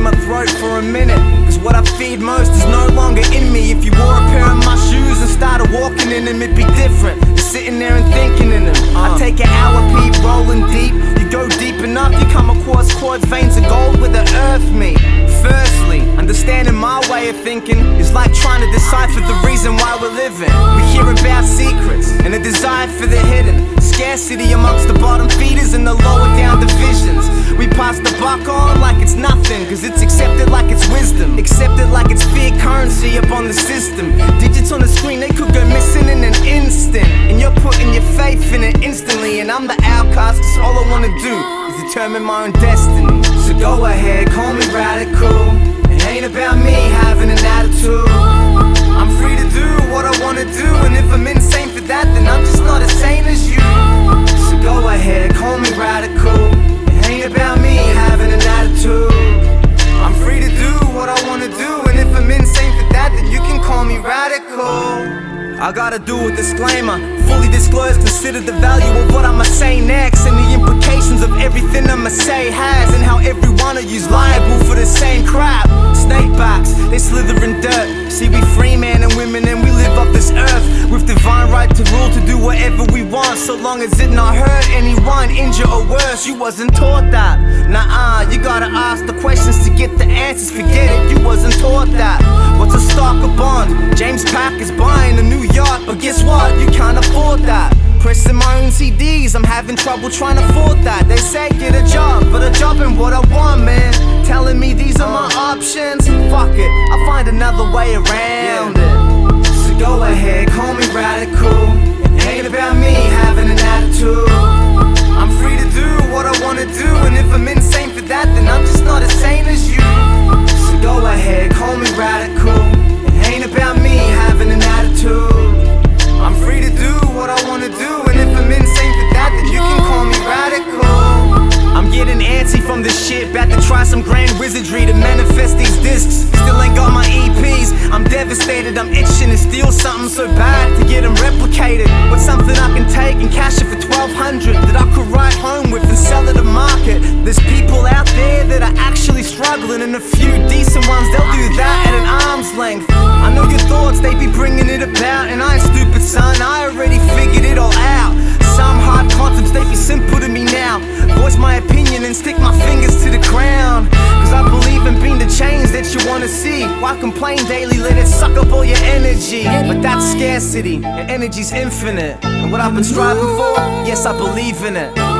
my throat for a minute, cause what I feed most is no longer in me. If you wore a pair of my shoes and started walking in them, it'd be different than sitting there and thinking in them. I take an hour peep, rolling deep. You go deep enough, you come across quartz veins of gold where the earth meet. Firstly, understanding my way of thinking is like trying to decipher the reason why we're living. We hear about secrets and a desire for the hidden, scarcity amongst the bottom feeders and the lower down divisions. We pass the buck on like it's nothing, cause it's accepted like it's wisdom, accepted like it's fiat currency up on the system. Digits on the screen, they could go missing in an instant, and you're putting your faith in it instantly. And I'm the outcast, cause all I wanna do is determine my own destiny. So go ahead, call me radical. It ain't about me having an attitude. I'm free to do what I wanna do, and if I'm insane for that, then I'm just not as sane as you. So go ahead, call me radical. It ain't about me having an attitude. I'm free to do what I wanna do, and if I'm insane for that, then you can call me radical. I gotta do a disclaimer, fully disclose, consider the value of what I'ma say next, and the implications of everything I'ma say has, and how every one of you's liable for the same crap. Snakebacks, they slither in dirt. See, we free men and women, and we live off this earth with divine right to rule, to do whatever we want, so long as it not hurt anyone, injure or worse. You wasn't taught that. Nah, you gotta ask the questions to get the answers. Forget it, you wasn't taught that. What's a stock or bond? James Pack is buying a new yacht, but guess what? You can't afford that. Pressing my own CDs, I'm having trouble trying to afford that. They say get a job, but a job in what I want, man. Telling me these are my options. Fuck it, I'll find another way around it. So go ahead, call me radical. It ain't about me having an attitude. I'm free to do what I wanna do, and if I'm insane for that, then I'm just not as sane as you. So go ahead, call me radical. It ain't about me having an attitude. I'm free to do what I wanna do, and if I'm insane for that, then you can call me radical. I'm getting antsy from this shit, about to try some grand wizardry to manifest these discs. Still ain't got my EPs, I'm devastated, I'm itching to steal something so bad to get them replicated. But something I can take and cash it for 1200 that I could write home with and sell at a market. There's people out there that are actually struggling, and a few decent ones, they'll do that at an arm's length. I know your thoughts, they be bringing it about, and I ain't stupid, son, I already figured it all out. Some hard concepts, they be simple to me now. Voice my opinion and stick my fingers to the ground, cause I believe in being the change that you wanna see. Why complain daily, let it suck up all your energy? But that's scarcity, and energy's infinite, and what I've been striving for, yes, I believe in it.